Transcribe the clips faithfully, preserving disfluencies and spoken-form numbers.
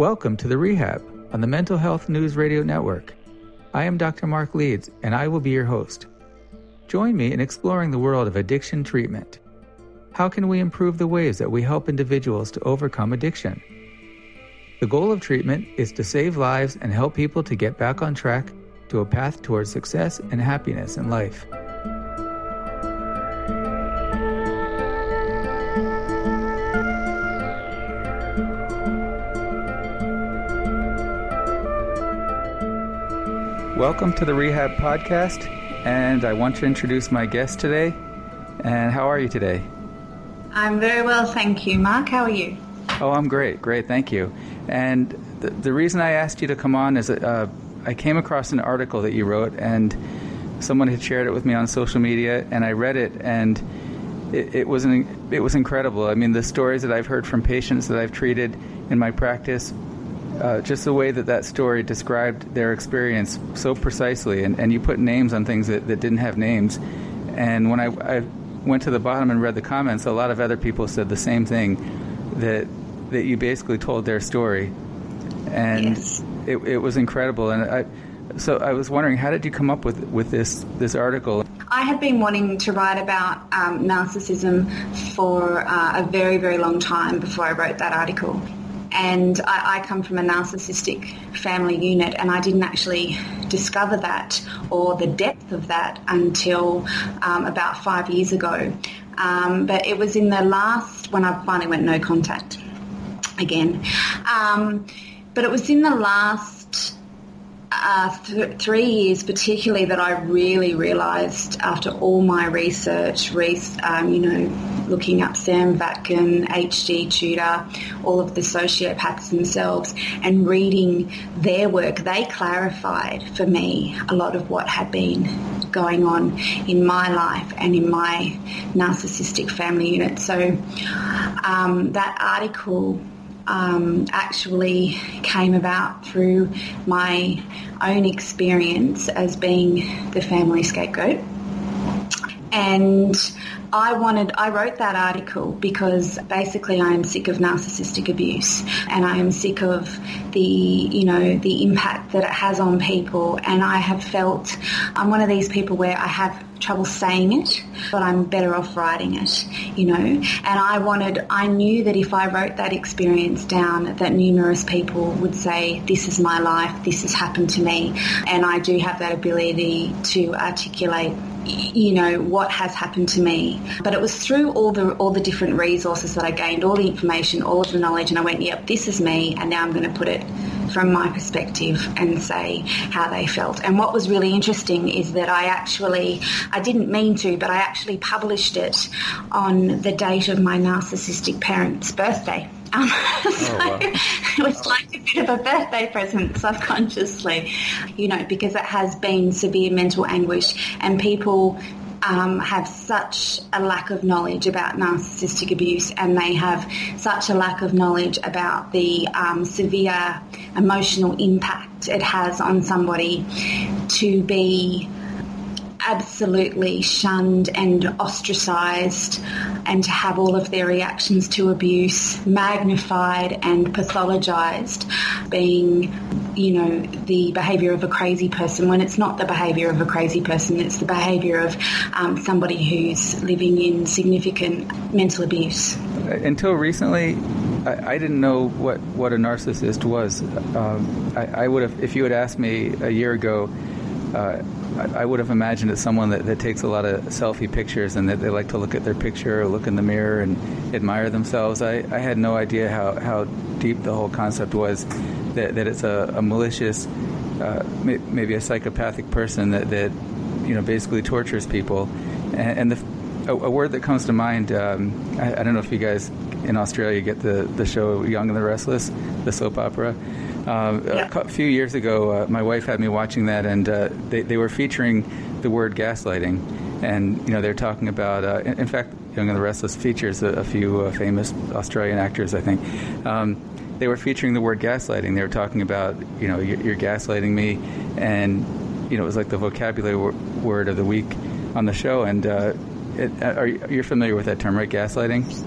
Welcome to The Rehab on the Mental Health News Radio Network. I am Doctor Mark Leeds, and I will be your host. Join me in exploring the world of addiction treatment. How can we improve the ways that we help individuals to overcome addiction? The goal of treatment is to save lives and help people to get back on track to a path towards success and happiness in life. Welcome to the Rehab Podcast, and I want to introduce my guest today. And how are you today? I'm very well, thank you. Mark, how are you? Oh, I'm great, great, thank you. And the, the reason I asked you to come on is that uh, I came across an article that you wrote, and someone had shared it with me on social media, and I read it, and it, it was an, it was incredible. I mean, the stories that I've heard from patients that I've treated in my practice, Uh, just the way that that story described their experience so precisely, and, and you put names on things that, that didn't have names. And when I, I went to the bottom and read the comments, a lot of other people said the same thing, that that you basically told their story. And yes. it, it was incredible. And I, so I was wondering, how did you come up with, with this, this article? I had been wanting to write about um, narcissism for uh, a very, very long time before I wrote that article. And I, I come from a narcissistic family unit, and I didn't actually discover that or the depth of that until um, about five years ago. Um, but it was in the last, when I finally went no contact again. Um, but it was in the last uh, th- three years particularly that I really realised, after all my research, re- um, you know, looking up Sam Vatkin, H G Tudor, all of the sociopaths themselves, and reading their work, they clarified for me a lot of what had been going on in my life and in my narcissistic family unit. So um, that article um, actually came about through my own experience as being the family scapegoat. And I wanted, I wrote that article because basically I am sick of narcissistic abuse, and I am sick of the, you know, the impact that it has on people. And I have felt, I'm one of these people where I have trouble saying it, but I'm better off writing it, you know. And I wanted, I knew that if I wrote that experience down, that numerous people would say, this is my life, this has happened to me. And I do have that ability to articulate, you know, what has happened to me. But it was through all the all the different resources that I gained, all the information, all of the knowledge, and I went, yep, this is me, and now I'm going to put it from my perspective and say how they felt. And what was really interesting is that I actually, I didn't mean to, but I actually published it on the date of my narcissistic parents' birthday. Um, so oh, wow. It was like a bit of a birthday present subconsciously, you know, because it has been severe mental anguish, and people um, have such a lack of knowledge about narcissistic abuse, and they have such a lack of knowledge about the um, severe emotional impact it has on somebody to be absolutely shunned and ostracised, and to have all of their reactions to abuse magnified and pathologised, being, you know, the behaviour of a crazy person, when it's not the behaviour of a crazy person, it's the behaviour of um, somebody who's living in significant mental abuse. Until recently, I, I didn't know what, what a narcissist was. Um, I, I would have, if you had asked me a year ago, uh, I would have imagined it's someone that, that takes a lot of selfie pictures, and that they like to look at their picture or look in the mirror and admire themselves. I, I had no idea how, how deep the whole concept was, that, that it's a, a malicious, uh, may, maybe a psychopathic person that, that you know, basically tortures people. And, and the, a, a word that comes to mind, um, I, I don't know if you guys in Australia get the, the show Young and the Restless, the soap opera. Um, yeah. A few years ago, uh, my wife had me watching that, and uh, they, they were featuring the word gaslighting. And, you know, they're talking about, uh, in, in fact, Young and the Restless features a, a few uh, famous Australian actors, I think. Um, they were featuring the word gaslighting. They were talking about, you know, you're, you're gaslighting me. And, you know, it was like the vocabulary w- word of the week on the show. And uh, it, are you, you're familiar with that term, right? Gaslighting?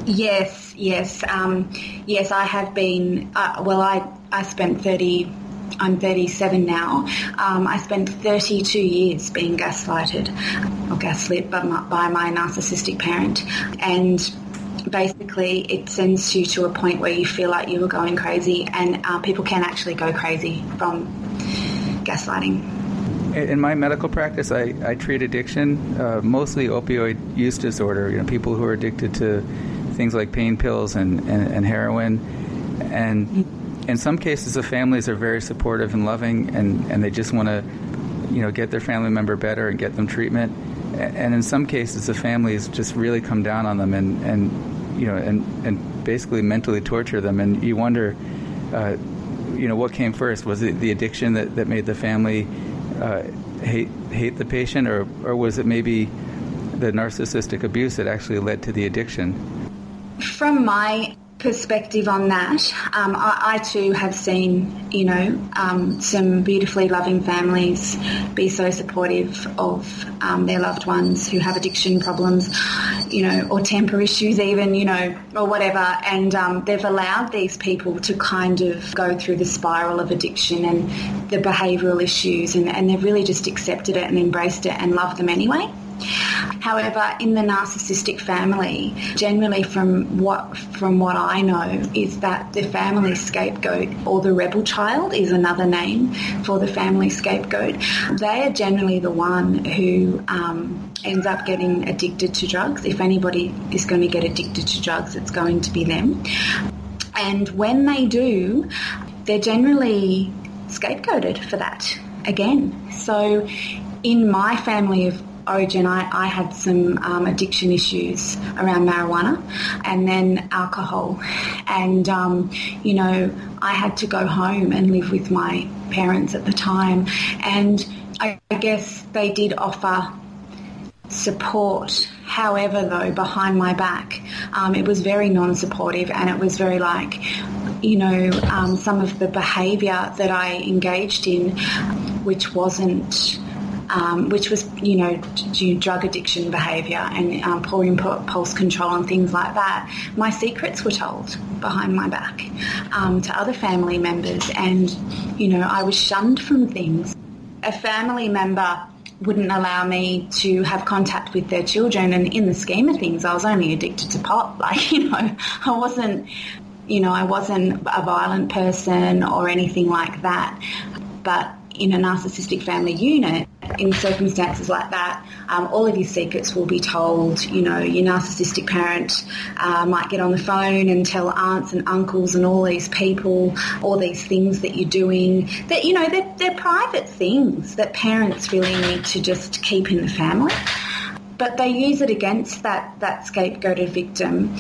Yes, yes. Um, yes, I have been, uh, well, I, I spent thirty, I'm thirty-seven now. Um, I spent thirty-two years being gaslighted or gaslit by my, by my narcissistic parent. And basically it sends you to a point where you feel like you were going crazy, and uh, people can actually go crazy from gaslighting. In my medical practice, I, I treat addiction, uh, mostly opioid use disorder, you know, people who are addicted to things like pain pills and, and, and heroin. And in some cases, the families are very supportive and loving, and, and they just want to, you know, get their family member better and get them treatment. And in some cases, the families just really come down on them and, and you know, and, and basically mentally torture them. And you wonder, uh, you know, what came first? Was it the addiction that, that made the family uh, hate hate the patient, or, or was it maybe the narcissistic abuse that actually led to the addiction? From my perspective on that, um, I, I too have seen, you know, um, some beautifully loving families be so supportive of um, their loved ones who have addiction problems, you know, or temper issues even, you know, or whatever, and um, they've allowed these people to kind of go through the spiral of addiction and the behavioural issues, and, and they've really just accepted it and embraced it and loved them anyway. However, in the narcissistic family, generally from what from what I know, is that the family scapegoat, or the rebel child is another name for the family scapegoat. They are generally the one who um, ends up getting addicted to drugs. If anybody is going to get addicted to drugs, it's going to be them. And when they do, they're generally scapegoated for that again. So in my family of origin, I, I had some um, addiction issues around marijuana and then alcohol. And, um, you know, I had to go home and live with my parents at the time. And I, I guess they did offer support. However, though, behind my back, um, it was very non-supportive, and it was very like, you know, um, some of the behaviour that I engaged in, which wasn't... Um, which was, you know, drug addiction behaviour and um, poor impulse control and things like that. My secrets were told behind my back um, to other family members, and, you know, I was shunned from things. A family member wouldn't allow me to have contact with their children, and in the scheme of things, I was only addicted to pot. Like, you know, I wasn't, you know, I wasn't a violent person or anything like that. But in a narcissistic family unit, in circumstances like that, um, all of your secrets will be told. You know, your narcissistic parent uh, might get on the phone and tell aunts and uncles and all these people all these things that you're doing that, you know, they're, they're private things that parents really need to just keep in the family. But they use it against that, that scapegoated victim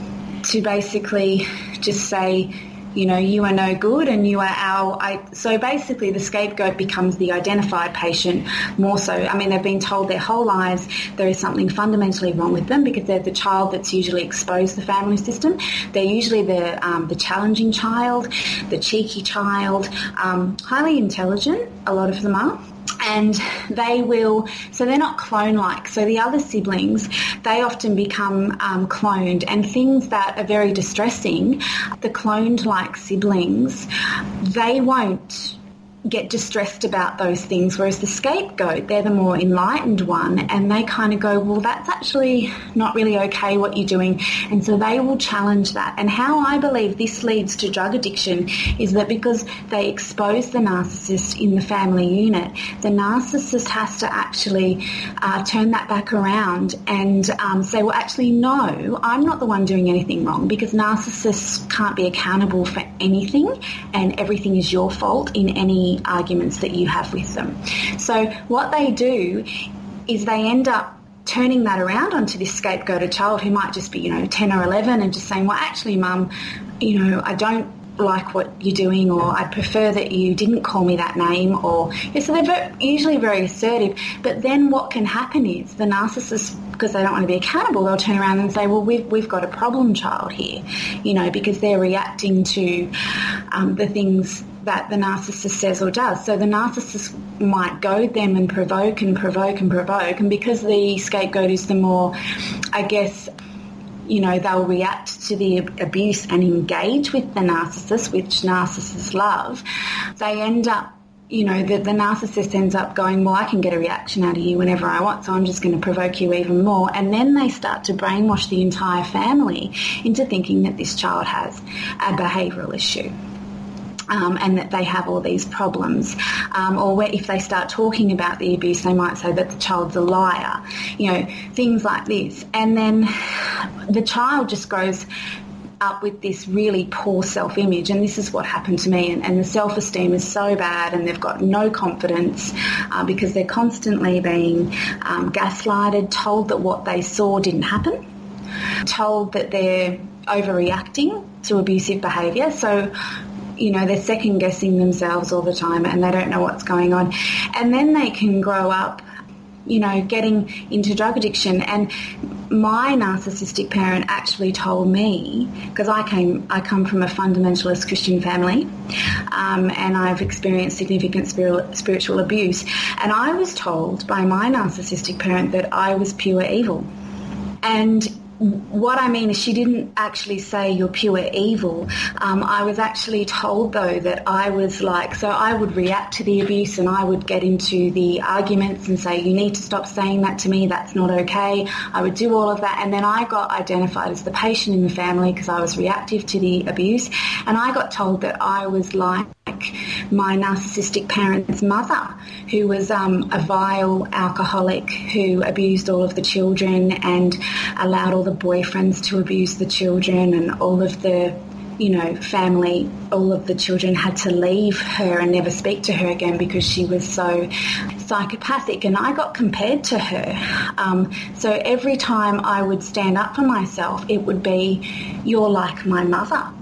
to basically just say, you know, you are no good and you are our... I, so basically the scapegoat becomes the identified patient more so. I mean, they've been told their whole lives there is something fundamentally wrong with them because they're the child that's usually exposed to the family system. They're usually the, um, the challenging child, the cheeky child, um, highly intelligent, a lot of them are. And they will, so they're not clone-like. So the other siblings, they often become um, cloned, and things that are very distressing, the cloned-like siblings, they won't get distressed about those things, whereas the scapegoat, they're the more enlightened one, and they kind of go, well, that's actually not really okay what you're doing, and so they will challenge that. And how I believe this leads to drug addiction is that because they expose the narcissist in the family unit, the narcissist has to actually uh, turn that back around and um, say, well, actually, no, I'm not the one doing anything wrong, because narcissists can't be accountable for anything, and everything is your fault in any arguments that you have with them. So what they do is they end up turning that around onto this scapegoated child who might just be, you know, ten or eleven, and just saying, well, actually, Mum, you know, I don't like what you're doing, or I'd prefer that you didn't call me that name, or yeah, so they're very, usually very assertive. But then what can happen is the narcissist, because they don't want to be accountable, they'll turn around and say, well, we've, we've got a problem child here, you know, because they're reacting to um, the things that the narcissist says or does. So the narcissist might goad them and provoke and provoke and provoke, and because the scapegoat is the more, I guess, you know, they'll react to the abuse and engage with the narcissist, which narcissists love, they end up, you know, the, the narcissist ends up going, well, I can get a reaction out of you whenever I want, so I'm just going to provoke you even more. And then they start to brainwash the entire family into thinking that this child has a behavioural issue. Um, and that they have all these problems. Um, or where if they start talking about the abuse, they might say that the child's a liar, you know, things like this. And then the child just goes up with this really poor self-image, and this is what happened to me, and, and the self-esteem is so bad, and they've got no confidence uh, because they're constantly being um, gaslighted, told that what they saw didn't happen, told that they're overreacting to abusive behaviour. So, you know, they're second-guessing themselves all the time and they don't know what's going on. And then they can grow up, you know, getting into drug addiction. And my narcissistic parent actually told me, because I came, I come from a fundamentalist Christian family, um, and I've experienced significant spiritual, spiritual abuse. And I was told by my narcissistic parent that I was pure evil. And what I mean is she didn't actually say you're pure evil. Um, I was actually told, though, that I was like, so I would react to the abuse and I would get into the arguments and say, you need to stop saying that to me, that's not okay. I would do all of that. And then I got identified as the patient in the family because I was reactive to the abuse. And I got told that I was like my narcissistic parent's mother, who was um, a vile alcoholic who abused all of the children and allowed all the boyfriends to abuse the children, and all of the, you know, family, all of the children had to leave her and never speak to her again because she was so psychopathic. And I got compared to her. Um, so every time I would stand up for myself, it would be, you're like my mother.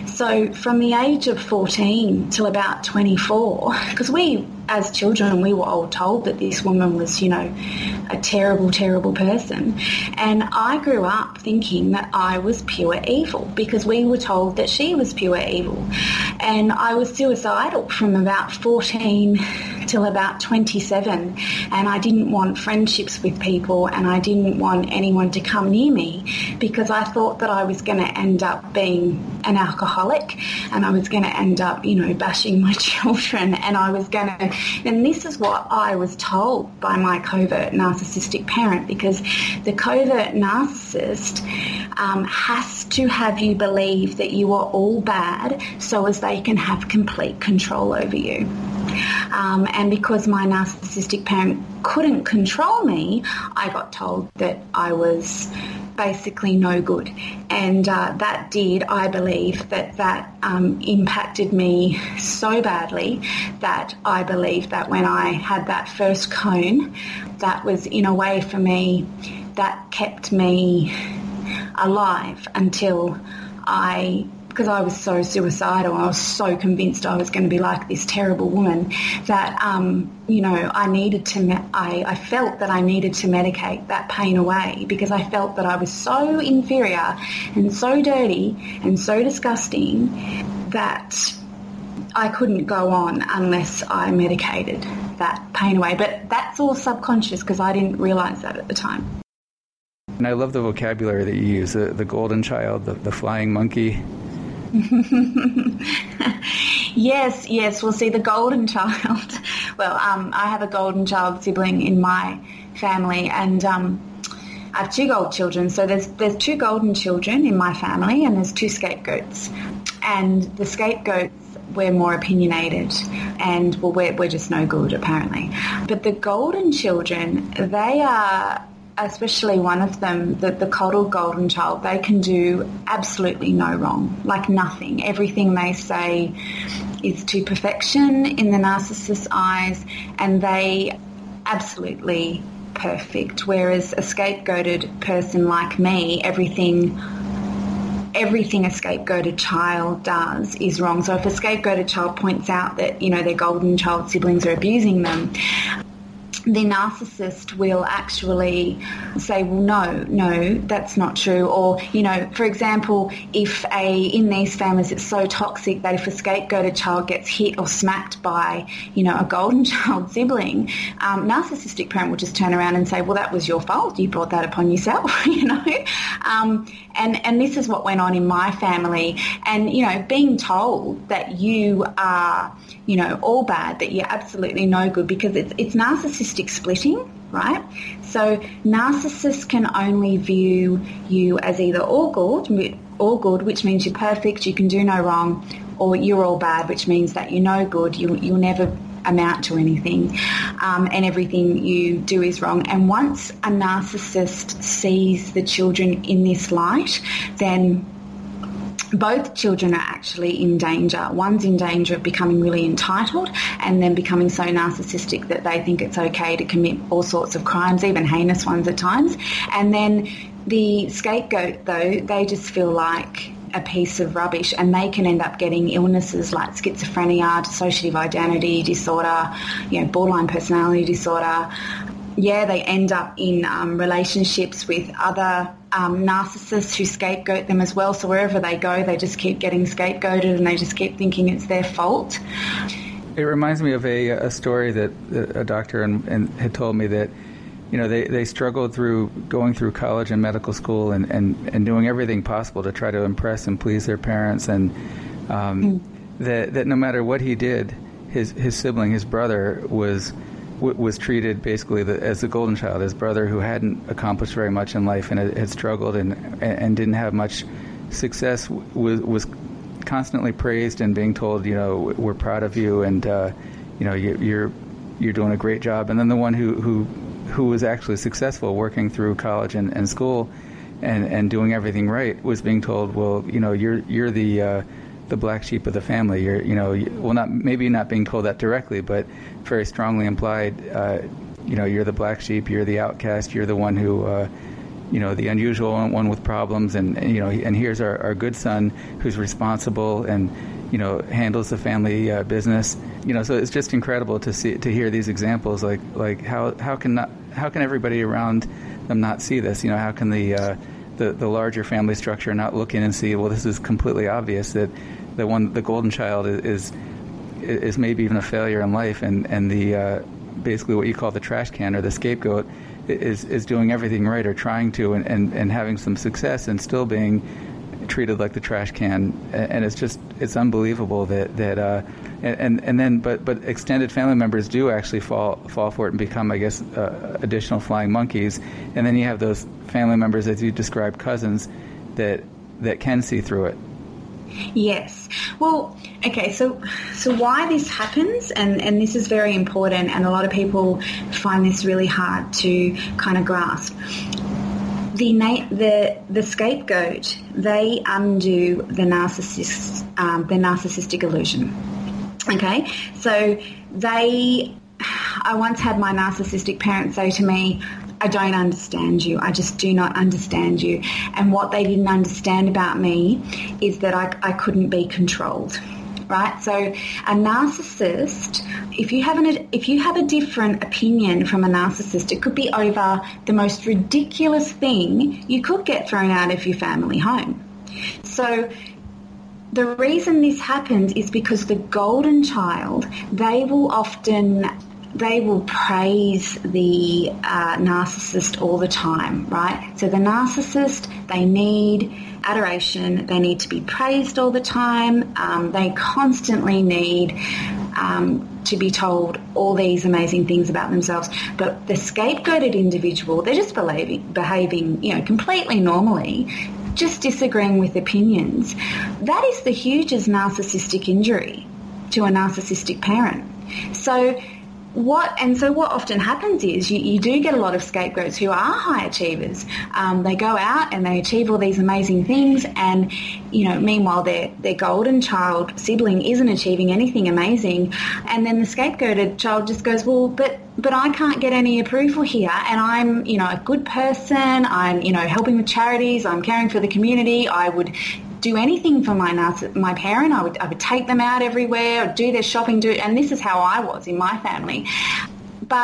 So from the age of fourteen till about twenty-four, because we, as children, we were all told that this woman was, you know, a terrible, terrible person. And I grew up thinking that I was pure evil because we were told that she was pure evil. And I was suicidal from about fourteen till about twenty-seven. And I didn't want friendships with people, and I didn't want anyone to come near me because I thought that I was going to end up being an alcoholic, and I was going to end up, you know, bashing my children, and I was going to, and this is what I was told by my covert narcissistic parent, because the covert narcissist um, has to have you believe that you are all bad so as they can have complete control over you. Um, and because my narcissistic parent couldn't control me, I got told that I was basically no good. And uh, that did, I believe, that that um, impacted me so badly that I believe that when I had that first cone, that was in a way for me that kept me alive until I, because I was so suicidal, I was so convinced I was going to be like this terrible woman that, um, you know, I needed to, me- I, I felt that I needed to medicate that pain away because I felt that I was so inferior and so dirty and so disgusting that I couldn't go on unless I medicated that pain away. But that's all subconscious because I didn't realise that at the time. And I love the vocabulary that you use, the, the golden child, the, the flying monkey. Yes, yes. Well, see, the golden child, well, um, I have a golden child sibling in my family, and um, I have two gold children. So there's there's two golden children in my family, and there's two scapegoats. And the scapegoats, we're more opinionated, and, well, we're, we're just no good, apparently. But the golden children, they are... especially one of them, the, the coddled golden child, they can do absolutely no wrong, like nothing. Everything they say is to perfection in the narcissist's eyes, and they absolutely perfect. Whereas a scapegoated person like me, everything everything a scapegoated child does is wrong. So if a scapegoated child points out that, you know, their golden child siblings are abusing them, the narcissist will actually say, well, no, no, that's not true. Or, you know, for example, if a, in these families it's so toxic that if a scapegoated child gets hit or smacked by, you know, a golden child sibling, um, narcissistic parent will just turn around and say, well, that was your fault. You brought that upon yourself, you know. Um, and, and this is what went on in my family. And, you know, being told that you are, you know, all bad, that you're absolutely no good, because it's, it's narcissistic splitting, right? So narcissists can only view you as either all good, all good, which means you're perfect, you can do no wrong, or you're all bad, which means that you're no good, you, you'll never amount to anything, um, and everything you do is wrong. And once a narcissist sees the children in this light, then both children are actually in danger. One's in danger of becoming really entitled and then becoming so narcissistic that they think it's okay to commit all sorts of crimes, even heinous ones at times. And then the scapegoat, though, they just feel like a piece of rubbish, and they can end up getting illnesses like schizophrenia, dissociative identity disorder, you know, borderline personality disorder. Yeah, they end up in um, relationships with other um, narcissists who scapegoat them as well. So wherever they go, they just keep getting scapegoated and they just keep thinking it's their fault. It reminds me of a, a story that a doctor and, and had told me that, you know, they, they struggled through going through college and medical school and, and, and doing everything possible to try to impress and please their parents, and um, mm. that that no matter what he did, his his sibling, his brother, was was treated basically the, as the golden child. His brother, who hadn't accomplished very much in life and had, had struggled and and didn't have much success, was was constantly praised and being told, you know, we're proud of you, and uh, you know, you, you're you're doing a great job. And then the one who who who was actually successful, working through college and, and school and, and doing everything right, was being told, well, you know, you're you're the uh, the black sheep of the family. You're, you know, well, not maybe not being told that directly, but very strongly implied. Uh, you know, you're the black sheep. You're the outcast. You're the one who, uh, you know, the unusual one with problems. And, and you know, and here's our, our good son who's responsible and, you know, handles the family uh, business. You know, so it's just incredible to see to hear these examples. Like like how how can not how can everybody around them not see this? You know, how can the uh, the the larger family structure not look in and see, well, this is completely obvious that the one the golden child is is maybe even a failure in life, and and the uh, basically what you call the trash can or the scapegoat is is doing everything right or trying to and, and, and having some success and still being treated like the trash can. And it's just it's unbelievable that that uh, and and then but but extended family members do actually fall fall for it and become, I guess, uh, additional flying monkeys. And then you have those family members, as you described, cousins, that that can see through it. Yes. Well, okay, so so why this happens, and, and this is very important, and a lot of people find this really hard to kind of grasp. The na- the the scapegoat, they undo the narcissist um, the narcissistic illusion. Okay, so they. I once had my narcissistic parents say to me, I don't understand you. I just do not understand you. And what they didn't understand about me is that I, I couldn't be controlled, right? So a narcissist, if you have an, if you have a different opinion from a narcissist, it could be over the most ridiculous thing. You could get thrown out of your family home. So the reason this happens is because the golden child, they will often they will praise the uh, narcissist all the time, right? So the narcissist, they need adoration, they need to be praised all the time, um, they constantly need um, to be told all these amazing things about themselves. But the scapegoated individual, they're just behaving, behaving, you know, completely normally, just disagreeing with opinions. That is the hugest narcissistic injury to a narcissistic parent. So What and so what often happens is you, you do get a lot of scapegoats who are high achievers. Um, they go out and they achieve all these amazing things, and you know, meanwhile their their golden child sibling isn't achieving anything amazing, and then the scapegoated child just goes, well, but but I can't get any approval here, and I'm you know a good person. I'm you know helping with charities. I'm caring for the community. I would do anything for my my parent. I would I would take them out everywhere, I'd do their shopping, do and this is how I was in my family. But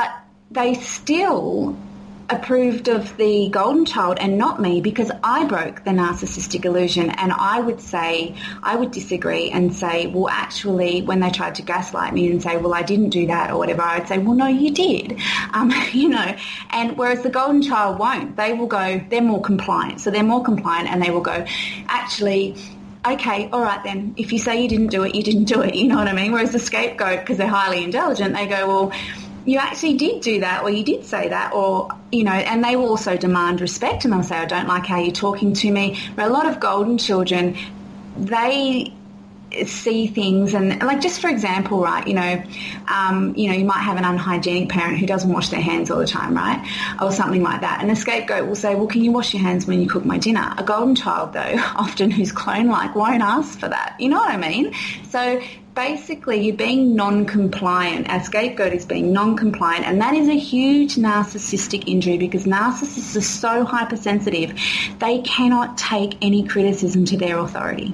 they still approved of the golden child and not me because I broke the narcissistic illusion. And I would say, I would disagree and say, well, actually, when they tried to gaslight me and say, well, I didn't do that or whatever, I would say, well, no, you did, um, you know. And whereas the golden child won't, they will go, they're more compliant. So they're more compliant and they will go, actually, okay, all right then, if you say you didn't do it, you didn't do it, you know what I mean? Whereas the scapegoat, because they're highly intelligent, they go, well, you actually did do that, or you did say that, or, you know, and they will also demand respect and they'll say, I don't like how you're talking to me. But a lot of golden children, they see things and, like, just for example, right, you know, um, you know, you might have an unhygienic parent who doesn't wash their hands all the time, right, or something like that. And the scapegoat will say, well, can you wash your hands when you cook my dinner? A golden child, though, often who's clone-like, won't ask for that. You know what I mean? So basically, you're being non-compliant. A scapegoat is being non-compliant, and that is a huge narcissistic injury because narcissists are so hypersensitive, they cannot take any criticism to their authority.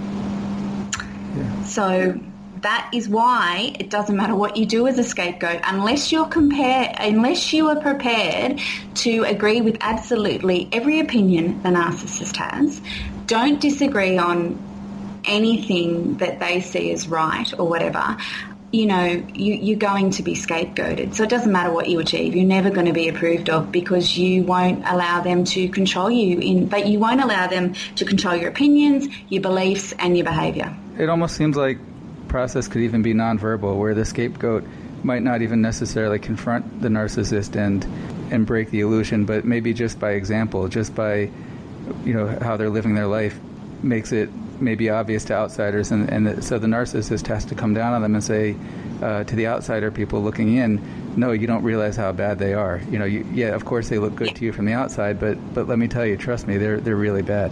Yeah. So that is why it doesn't matter what you do as a scapegoat, unless you're compare, unless you are prepared to agree with absolutely every opinion the narcissist has. Don't disagree on anything that they see as right or whatever. You know, you, you're going to be scapegoated. So it doesn't matter what you achieve. You're never going to be approved of because you won't allow them to control you. In, but you won't allow them to control your opinions, your beliefs, and your behaviour. It almost seems like process could even be nonverbal, where the scapegoat might not even necessarily confront the narcissist and and break the illusion, but maybe just by example, just by, you know, how they're living their life, makes it maybe obvious to outsiders, and, and the, so the narcissist has to come down on them and say uh, to the outsider people looking in, no, you don't realize how bad they are. You know, you, yeah, of course they look good to you from the outside, but but let me tell you, trust me, they're they're really bad.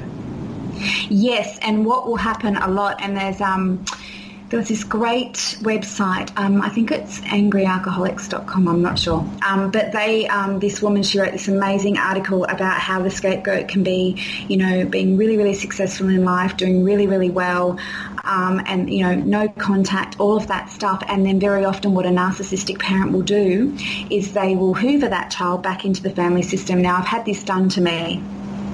Yes, and what will happen a lot, and there's um. There was this great website, um, I think it's angry alcoholics dot com, I'm not sure. Um, but they, um, this woman, she wrote this amazing article about how the scapegoat can be, you know, being really, really successful in life, doing really, really well, um, and, you know, no contact, all of that stuff. And then very often what a narcissistic parent will do is they will hoover that child back into the family system. Now, I've had this done to me.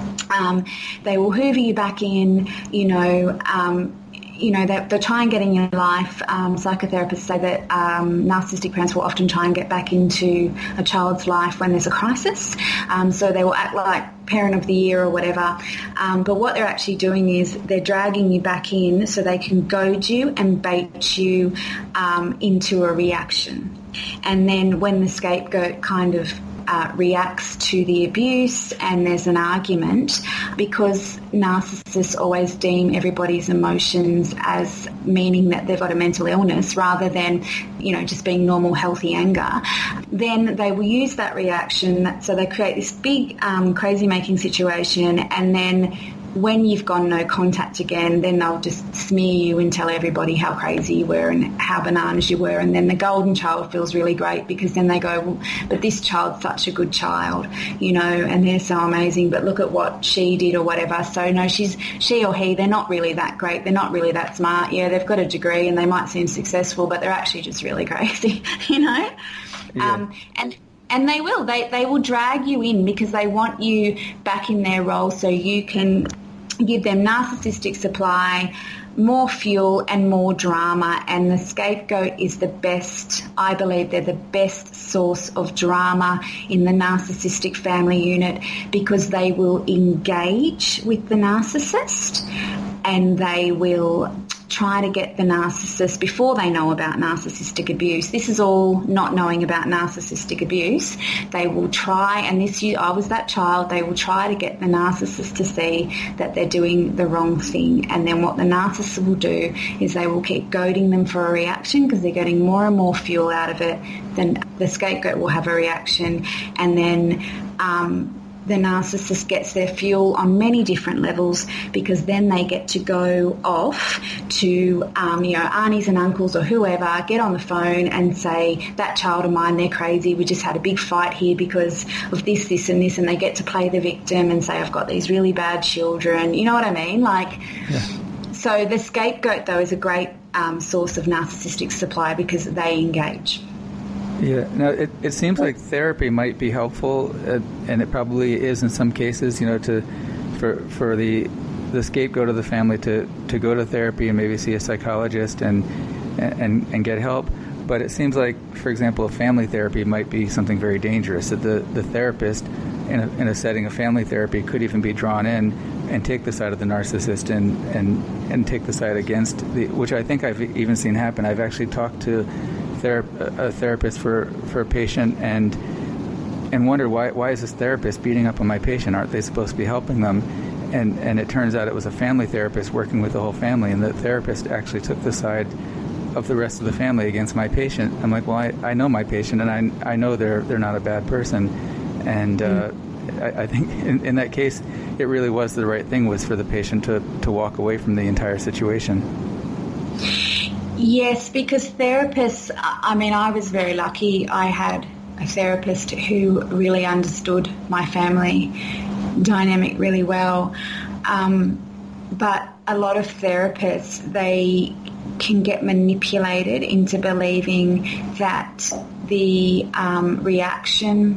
Um, they will hoover you back in, you know, um, you know, they, they try and get in your life. Um, psychotherapists say that um, narcissistic parents will often try and get back into a child's life when there's a crisis. Um, so they will act like parent of the year or whatever. Um, but what they're actually doing is they're dragging you back in so they can goad you and bait you um, into a reaction. And then when the scapegoat kind of Uh, reacts to the abuse and there's an argument, because narcissists always deem everybody's emotions as meaning that they've got a mental illness rather than, you know, just being normal, healthy anger, then they will use that reaction. So they create this big um, crazy-making situation, and then when you've gone no contact again, then they'll just smear you and tell everybody how crazy you were and how bananas you were. And then the golden child feels really great because then they go, well, but this child's such a good child, you know, and they're so amazing, but look at what she did or whatever. So no, she's she or he, they're not really that great. They're not really that smart. Yeah, they've got a degree and they might seem successful, but they're actually just really crazy, you know. Yeah. Um, and And they will. They they will drag you in because they want you back in their role so you can give them narcissistic supply, more fuel and more drama. And the scapegoat is the best, I believe they're the best source of drama in the narcissistic family unit because they will engage with the narcissist and they will try to get the narcissist, before they know about narcissistic abuse, this is all not knowing about narcissistic abuse, they will try, and this you, I was that child, they will try to get the narcissist to see that they're doing the wrong thing. And then what the narcissist will do is they will keep goading them for a reaction because they're getting more and more fuel out of it. Then the scapegoat will have a reaction, and then um, the narcissist gets their fuel on many different levels because then they get to go off to, um, you know, aunties and uncles or whoever, get on the phone and say, that child of mine, they're crazy. We just had a big fight here because of this, this and this, and they get to play the victim and say, I've got these really bad children. You know what I mean? Like, yeah. So the scapegoat, though, is a great um, source of narcissistic supply because they engage. Yeah, no, it, it seems like therapy might be helpful, uh, and it probably is in some cases, you know, to for for the the scapegoat of the family to, to go to therapy and maybe see a psychologist and and and get help. But it seems like, for example, a family therapy might be something very dangerous, that the, the therapist in a, in a setting of family therapy could even be drawn in and take the side of the narcissist and, and, and take the side against the, which I think I've even seen happen. I've actually talked to thera- a therapist for, for a patient and and wondered, why why is this therapist beating up on my patient? Aren't they supposed to be helping them? And and it turns out it was a family therapist working with the whole family, and the therapist actually took the side of the rest of the family against my patient. I'm like, well, I, I know my patient, and I I know they're they're not a bad person, and uh, I, I think in, in that case, it really was the right thing was for the patient to, to walk away from the entire situation. Yes, because therapists, I mean, I was very lucky. I had a therapist who really understood my family dynamic really well. Um, but a lot of therapists, they can get manipulated into believing that the um, reaction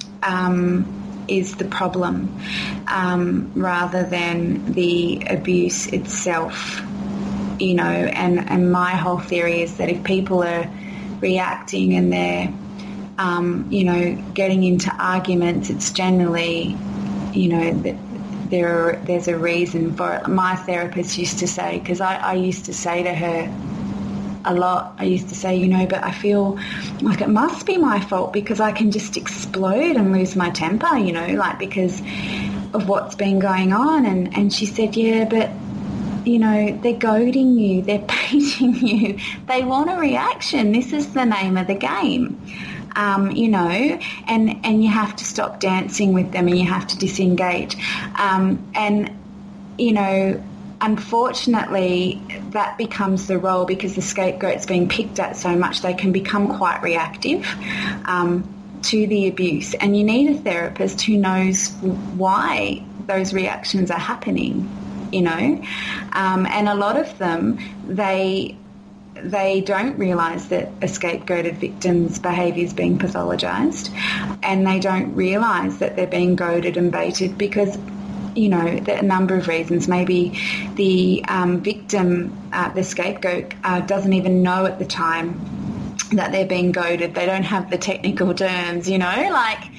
um, is the problem um, rather than the abuse itself. You know, and, and my whole theory is that if people are reacting and they're, um, you know, getting into arguments, it's generally, you know, that there there's a reason for it. My therapist used to say, because I, I used to say to her a lot, I used to say, you know, but I feel like it must be my fault because I can just explode and lose my temper, you know, like because of what's been going on. And, and she said, yeah, but you know, they're goading you, they're baiting you, they want a reaction. This is the name of the game, um, you know, and, and you have to stop dancing with them and you have to disengage. Um, and, you know, unfortunately, that becomes the role because the scapegoat's being picked at so much, they can become quite reactive um, to the abuse. And you need a therapist who knows why those reactions are happening. You know, um, and a lot of them, they they don't realise that a scapegoated victim's behaviour is being pathologised, and they don't realise that they're being goaded and baited because, you know, there are a number of reasons. Maybe the um, victim, uh, the scapegoat, uh, doesn't even know at the time that they're being goaded. They don't have the technical terms, you know, like.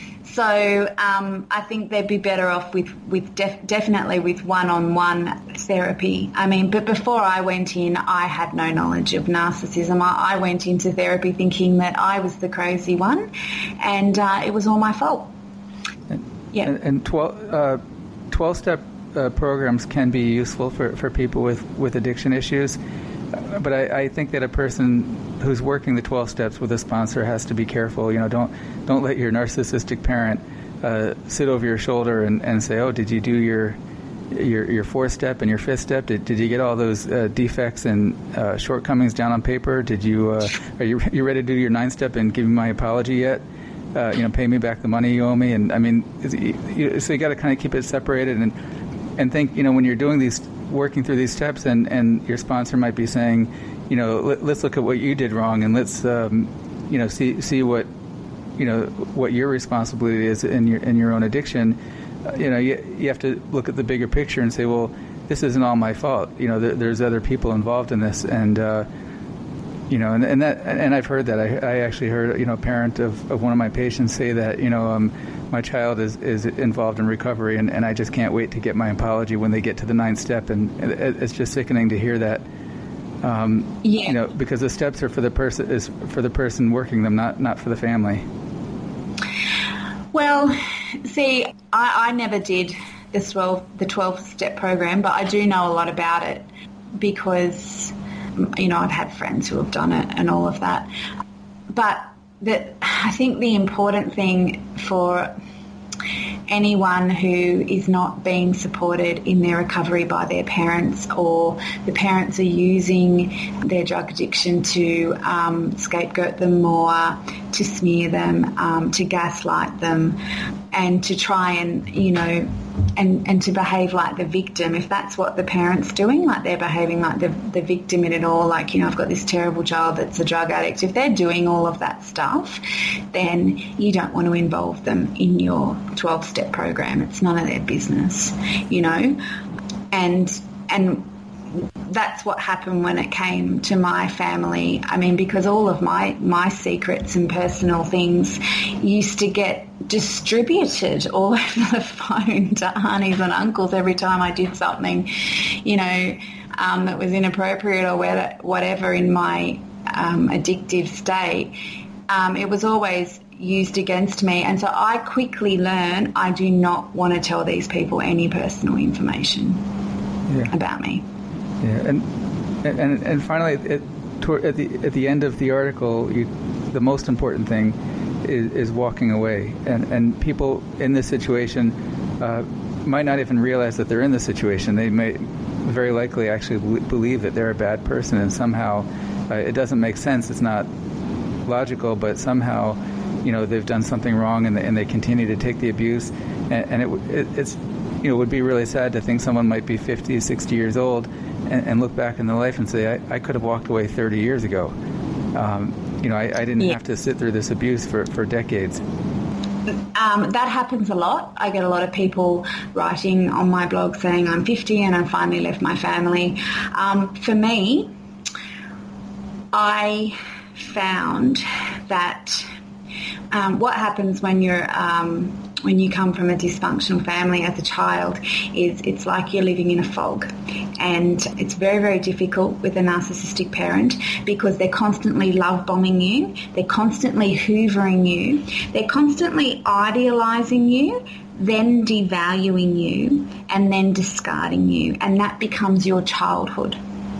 So um, I think they'd be better off with, with def- definitely with one-on-one therapy. I mean, but before I went in, I had no knowledge of narcissism. I, I went into therapy thinking that I was the crazy one, and uh, it was all my fault. And, yeah. And, and twelve, uh, twelve-step uh, programs can be useful for, for people with, with addiction issues. But I, I think that a person who's working the twelve steps with a sponsor has to be careful. You know, don't don't let your narcissistic parent uh, sit over your shoulder and, and say, "Oh, did you do your your your fourth step and your fifth step? Did did you get all those uh, defects and uh, shortcomings down on paper? Did you uh, are you you ready to do your ninth step and give me my apology yet? Uh, you know, pay me back the money you owe me." And I mean, you, so you got to kind of keep it separated and and think. You know, when you're doing these. Working through these steps, and, and your sponsor might be saying, you know, let, let's look at what you did wrong, and let's, um, you know, see see what, you know, what your responsibility is in your in your own addiction. Uh, you know, you you have to look at the bigger picture and say, well, this isn't all my fault. You know, there, there's other people involved in this, and uh, you know, and, and that and I've heard that. I, I actually heard, you know, a parent of, of one of my patients say that, you know, um, my child is, is involved in recovery, and, and I just can't wait to get my apology when they get to the ninth step. And it, it's just sickening to hear that, um, yeah. you know, because the steps are for the person is for the person working them, not not for the family. Well, see, I, I never did the twelve the twelve step program, but I do know a lot about it because, you know, I've had friends who have done it and all of that. But the, I think the important thing for anyone who is not being supported in their recovery by their parents, or the parents are using their drug addiction to um, scapegoat them more, to smear them, um, to gaslight them, and to try and, you know, and, and to behave like the victim, if that's what the parent's doing, like they're behaving like the, the victim in it all, like, you know, I've got this terrible child that's a drug addict. If they're doing all of that stuff, then you don't want to involve them in your twelve-step program. It's none of their business, you know. And and that's what happened when it came to my family. I mean, because all of my, my secrets and personal things used to get distributed all over the phone to aunties and uncles every time I did something, you know, um, that was inappropriate or whatever in my um, addictive state. Um, it was always used against me. And so I quickly learned I do not want to tell these people any personal information yeah. about me. Yeah, and and and finally, it, toward, at the at the end of the article, you, the most important thing is, is walking away, and and people in this situation uh, might not even realize that they're in this situation. They may very likely actually believe that they're a bad person, and somehow uh, it doesn't make sense. It's not logical, but somehow, you know, they've done something wrong, and they, and they continue to take the abuse, and, and it, it it's you know, it would be really sad to think someone might be fifty, sixty years old and, and look back in their life and say, I, I could have walked away thirty years ago. Um, you know, I, I didn't yeah. have to sit through this abuse for, for decades. Um, that happens a lot. I get a lot of people writing on my blog saying I'm fifty and I finally left my family. Um, for me, I found that um, what happens when you're um, when you come from a dysfunctional family as a child is it's like you're living in a fog, and it's very, very difficult with a narcissistic parent because they're constantly love bombing you, they're constantly hoovering you, they're constantly idealising you, then devaluing you, and then discarding you, and that becomes your childhood.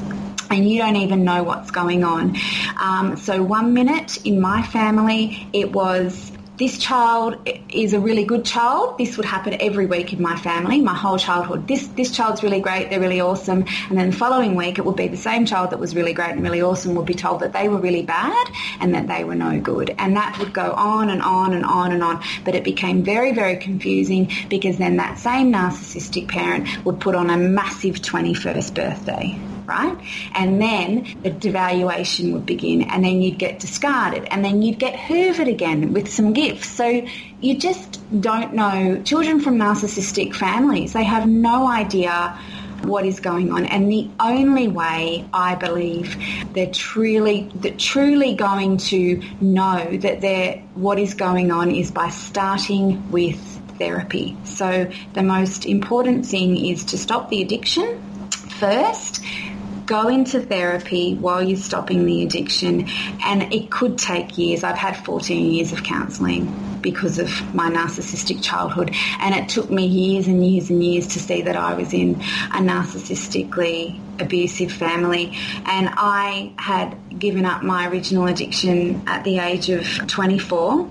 And you don't even know what's going on. Um, so one minute in my family, it was, this child is a really good child. This would happen every week in my family, my whole childhood. This this child's really great, they're really awesome. And then the following week, it would be the same child that was really great and really awesome would be told that they were really bad and that they were no good. And that would go on and on and on and on. But it became very, very confusing because then that same narcissistic parent would put on a massive twenty-first birthday. Right? And then the devaluation would begin, and then you'd get discarded, and then you'd get hoovered again with some gifts. So you just don't know. Children from narcissistic families, they have no idea what is going on, and the only way I believe they're truly, they're truly going to know that they're, what is going on is by starting with therapy. So the most important thing is to stop the addiction first. Go into therapy while you're stopping the addiction, and it could take years. I've had fourteen years of counselling because of my narcissistic childhood, and it took me years and years and years to see that I was in a narcissistically abusive family, and I had given up my original addiction at the age of twenty-four.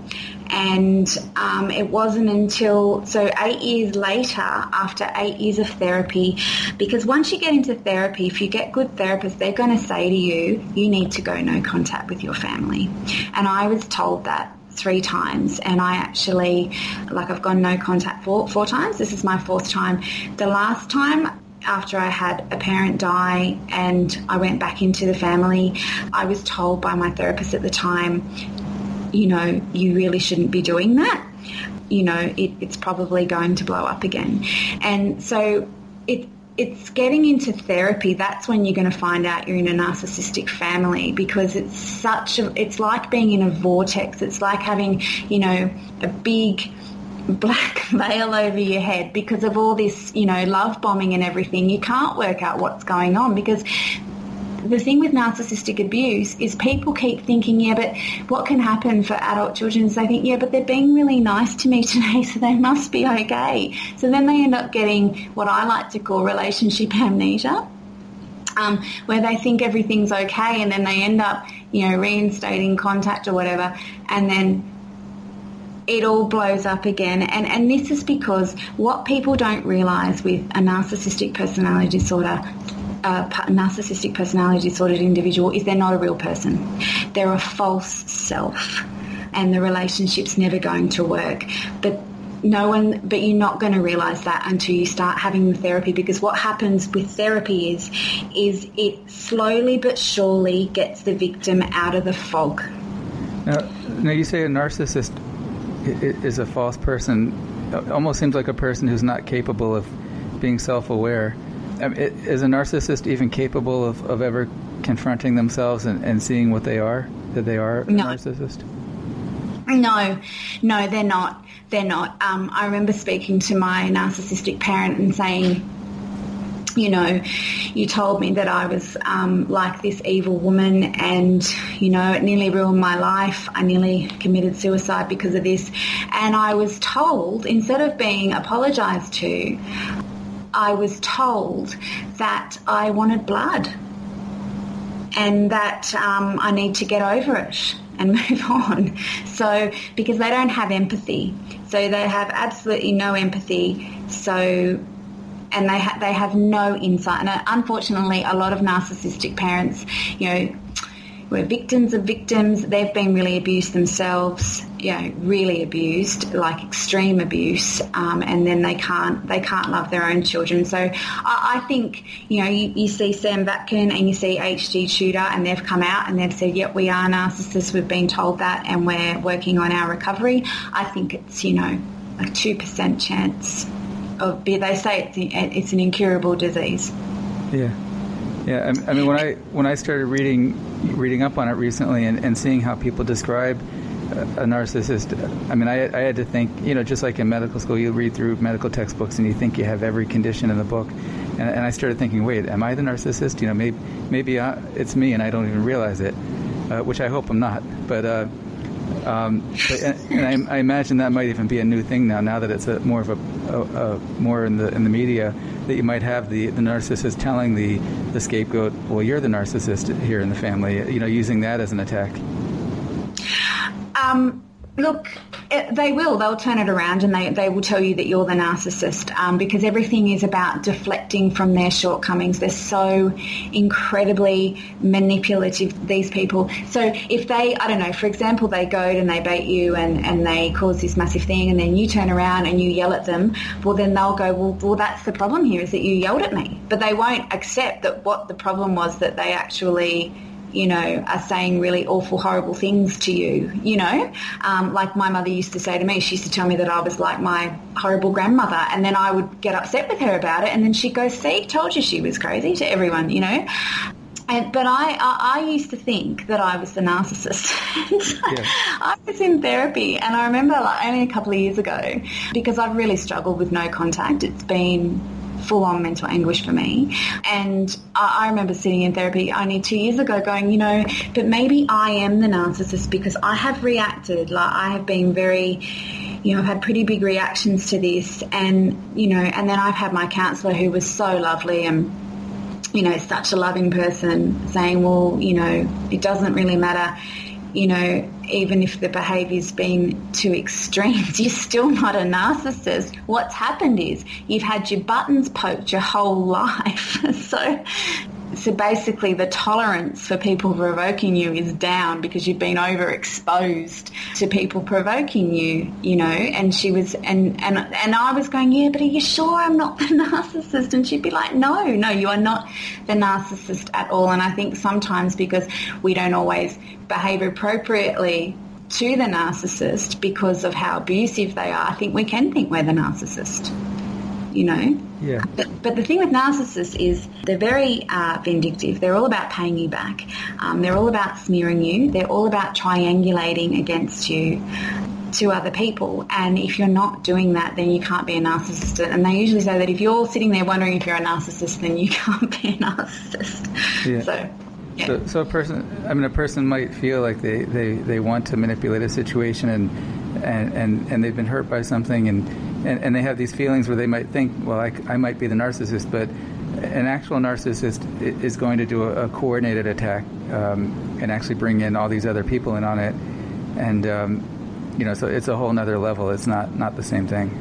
And um, it wasn't until, so eight years later, after eight years of therapy, because once you get into therapy, if you get good therapists, they're going to say to you, you need to go no contact with your family. And I was told that three times, and I actually, like I've gone no contact four, four times. This is my fourth time. The last time, after I had a parent die and I went back into the family, I was told by my therapist at the time, you know, you really shouldn't be doing that. You know, it, it's probably going to blow up again. And so it it's getting into therapy. That's when you're going to find out you're in a narcissistic family, because it's such a, it's like being in a vortex. It's like having, you know, a big black veil over your head because of all this, you know, love bombing and everything. You can't work out what's going on, because the thing with narcissistic abuse is people keep thinking, yeah, but what can happen for adult children is they think, yeah, but they're being really nice to me today, so they must be okay. So then they end up getting what I like to call relationship amnesia, um, where they think everything's okay, and then they end up, you know, reinstating contact or whatever, and then it all blows up again. And, and this is because what people don't realise with a narcissistic personality disorder, a narcissistic personality disordered individual, is they're not a real person. They're a false self, and the relationship's never going to work. But no one, but you're not going to realise that until you start having the therapy, because what happens with therapy is, is it slowly but surely gets the victim out of the fog. Now, now you say a narcissist is a false person. It almost seems like a person who's not capable of being self-aware. I mean, is a narcissist even capable of, of ever confronting themselves and, and seeing what they are, that they are a no. narcissist? No, no, they're not. They're not. Um, I remember speaking to my narcissistic parent and saying, you know, you told me that I was um, like this evil woman and, you know, it nearly ruined my life. I nearly committed suicide because of this. And I was told, instead of being apologised to, I was told that I wanted blood and that um, I need to get over it and move on. So, because they don't have empathy. So they have absolutely no empathy. So, and they, ha- they have no insight. And unfortunately, a lot of narcissistic parents, you know, were victims of victims. They've been really abused themselves, you know, really abused, like extreme abuse, um, and then they can't they can't love their own children. So I, I think, you know, you, you see Sam Batkin and you see H G Tudor, and they've come out and they've said, yep, we are narcissists, we've been told that, and we're working on our recovery. I think it's, you know, a two percent chance of, they say it's, it's an incurable disease. Yeah. Yeah, I mean, when I when I started reading reading up on it recently and, and seeing how people describe a narcissist, I mean, I, I had to think, you know, just like in medical school, you read through medical textbooks and you think you have every condition in the book. And, and I started thinking, wait, am I the narcissist? You know, maybe maybe I, it's me and I don't even realize it, uh, which I hope I'm not. But, uh, um, but and I, I imagine that might even be a new thing now, now that it's a, more of a, a, a more in the in the media, that you might have the, the narcissist telling the, the scapegoat, well, you're the narcissist here in the family, you know, using that as an attack. Um, look, it, they will. They'll turn it around and they, they will tell you that you're the narcissist, um, because everything is about deflecting from their shortcomings. They're so incredibly manipulative, these people. So if they, I don't know, for example, they goad and they bait you and, and they cause this massive thing, and then you turn around and you yell at them, well, then they'll go, well, well, that's the problem here, is that you yelled at me. But they won't accept that what the problem was, that they actually, you know, are saying really awful, horrible things to you, you know. Um, like my mother used to say to me, she used to tell me that I was like my horrible grandmother, and then I would get upset with her about it, and then she'd go, see, told you she was crazy, to everyone, you know. And, but I, I, I used to think that I was the narcissist. So yeah. I was in therapy, and I remember like only a couple of years ago, because I've really struggled with no contact. It's been full-on mental anguish for me. And I, I remember sitting in therapy only two years ago going, you know, but maybe I am the narcissist because I have reacted. Like, I have been very, you know, I've had pretty big reactions to this. And, you know, and then I've had my counsellor, who was so lovely and, you know, such a loving person, saying, well, you know, it doesn't really matter, you know, even if the behaviour's been too extreme, you're still not a narcissist. What's happened is you've had your buttons poked your whole life. so so basically the tolerance for people provoking you is down because you've been overexposed to people provoking you, you know. And she was, and, and, and I was going, yeah, but are you sure I'm not the narcissist? And she'd be like, no, no, you are not the narcissist at all. And I think sometimes because we don't always behave appropriately to the narcissist because of how abusive they are, I think we can think we're the narcissist, you know. Yeah. But, but the thing with narcissists is they're very uh, vindictive. They're all about paying you back. Um, they're all about smearing you. They're all about triangulating against you to other people. And if you're not doing that, then you can't be a narcissist. And they usually say that if you're sitting there wondering if you're a narcissist, then you can't be a narcissist. Yeah. So, yeah. So, so a person, I mean, a person might feel like they, they, they want to manipulate a situation and, and, and, and they've been hurt by something, and, and, and they have these feelings where they might think, well, I, I might be the narcissist, but an actual narcissist is going to do a, a coordinated attack um, and actually bring in all these other people in on it. And, um, you know, so it's a whole nother level. It's not, not the same thing.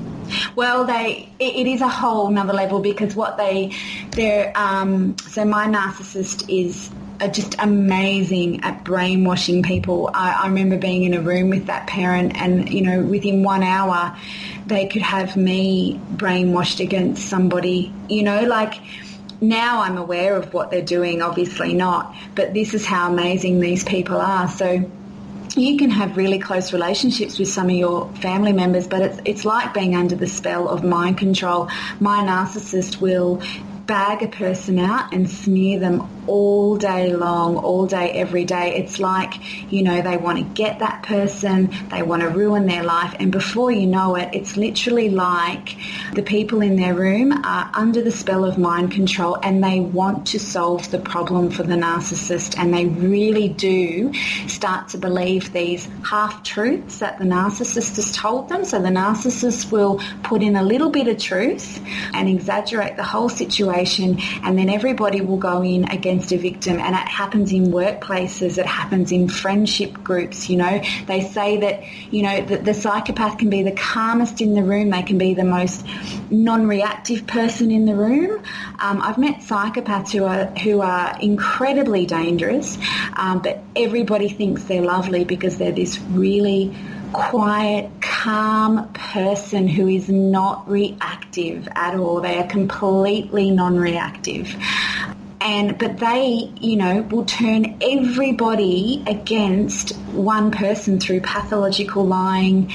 Well, they it, it is a whole nother level because what they, they're, um, so my narcissist is are just amazing at brainwashing people. I, I remember being in a room with that parent and, you know, within one hour they could have me brainwashed against somebody, you know, like now I'm aware of what they're doing, obviously not, but this is how amazing these people are. So you can have really close relationships with some of your family members, but it's it's like being under the spell of mind control. My narcissist will bag a person out and smear them all day long, all day, every day. It's like, you know, they want to get that person, they want to ruin their life, and before you know it, it's literally like the people in their room are under the spell of mind control and they want to solve the problem for the narcissist, and they really do start to believe these half-truths that the narcissist has told them. So the narcissist will put in a little bit of truth and exaggerate the whole situation, and then everybody will go in against a victim. And it happens in workplaces, it happens in friendship groups. You know, they say that, you know, that the psychopath can be the calmest in the room, they can be the most non-reactive person in the room. Um, I've met psychopaths who are who are incredibly dangerous, um, but everybody thinks they're lovely because they're this really quiet, calm person who is not reactive at all. They are completely non-reactive. And but they, you know, will turn everybody against one person through pathological lying.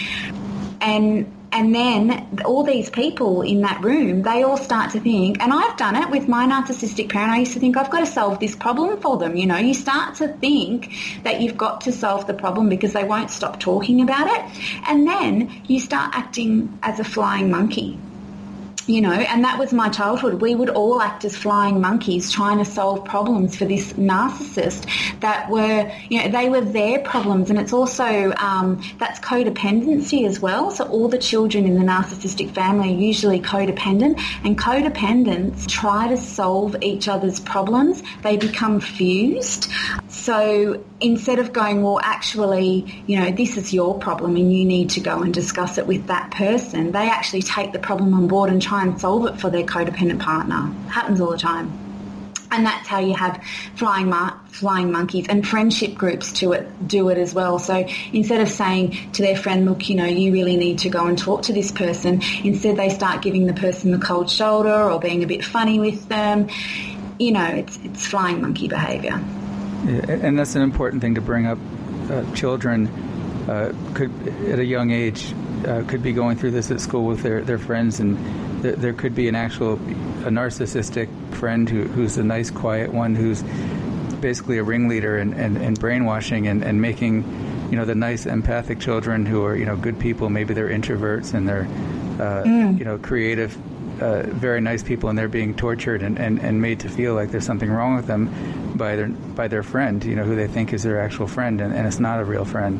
And and then all these people in that room, they all start to think, and I've done it with my narcissistic parent, I used to think I've got to solve this problem for them. You know, you start to think that you've got to solve the problem because they won't stop talking about it. And then you start acting as a flying monkey. You know, and that was my childhood. We would all act as flying monkeys trying to solve problems for this narcissist that were, you know, they were their problems. And it's also, um, that's codependency as well. So all the children in the narcissistic family are usually codependent, and codependents try to solve each other's problems. They become fused. So instead of going, well, actually, you know, this is your problem and you need to go and discuss it with that person, they actually take the problem on board and try and solve it for their codependent partner. It happens all the time. And that's how you have flying mar- flying monkeys, and friendship groups to it do it as well. So instead of saying to their friend, look, you know, you really need to go and talk to this person, instead they start giving the person the cold shoulder or being a bit funny with them. You know, it's it's flying monkey behaviour. Yeah, and that's an important thing to bring up. Uh, children uh, could, at a young age, uh, could be going through this at school with their, their friends, and th- there could be an actual a narcissistic friend who, who's a nice, quiet one who's basically a ringleader and, and, and brainwashing and, and making, you know, the nice, empathic children who are, you know, good people. Maybe they're introverts and they're, uh, mm. you know, creative, uh, very nice people, and they're being tortured and, and, and made to feel like there's something wrong with them by their by their friend, you know, who they think is their actual friend, and, and it's not a real friend.